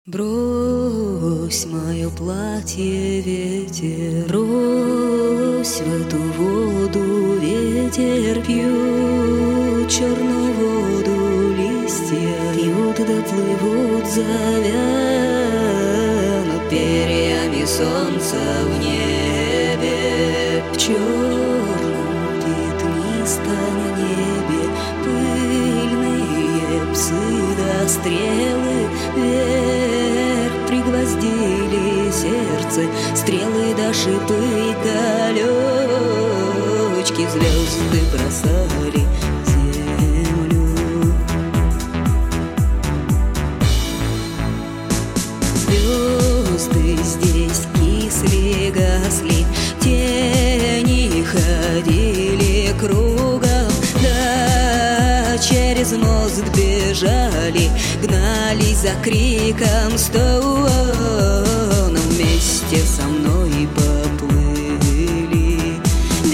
Брось мое платье, ветер, брось в эту воду, ветер, пьют черную воду, листья пьют, доплывут, завянут перьями солнца в небе, в черном пятнистом небе пыльные псы до стрелы вверх пригвоздили сердце, стрелы до шипы, колечки звезды бросали в землю. Звезды здесь кисли, гасли, тени ходили кругом, да через мост бежали, гнались за криком стоуном, вместе со мной поплыли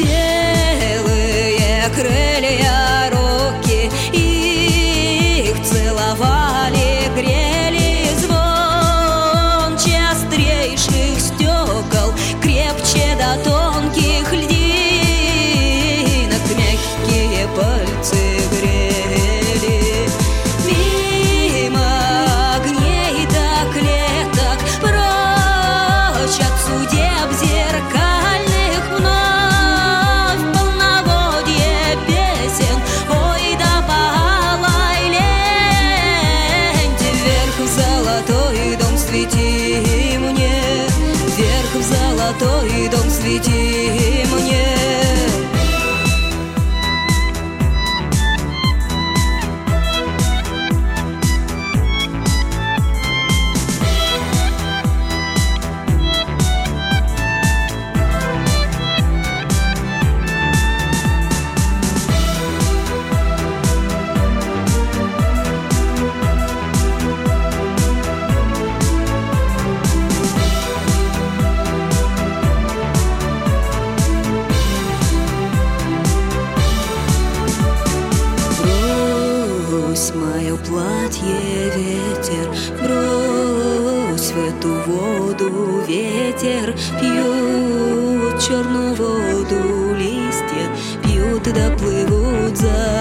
белые крылья руки, их целовали, грели звон острейших стекол, крепче до тонких льдинок, мягкие пальцы грели. Мимо огней до клеток, прочь от судеб зеркальных, вновь полноводье песен, ой да по алой ленте. Вверх в золотой дом свети мне, вверх в золотой дом свети мне. Брось мое платье, ветер, брось в эту воду, ветер, пьют черную воду, листья пьют, доплывут за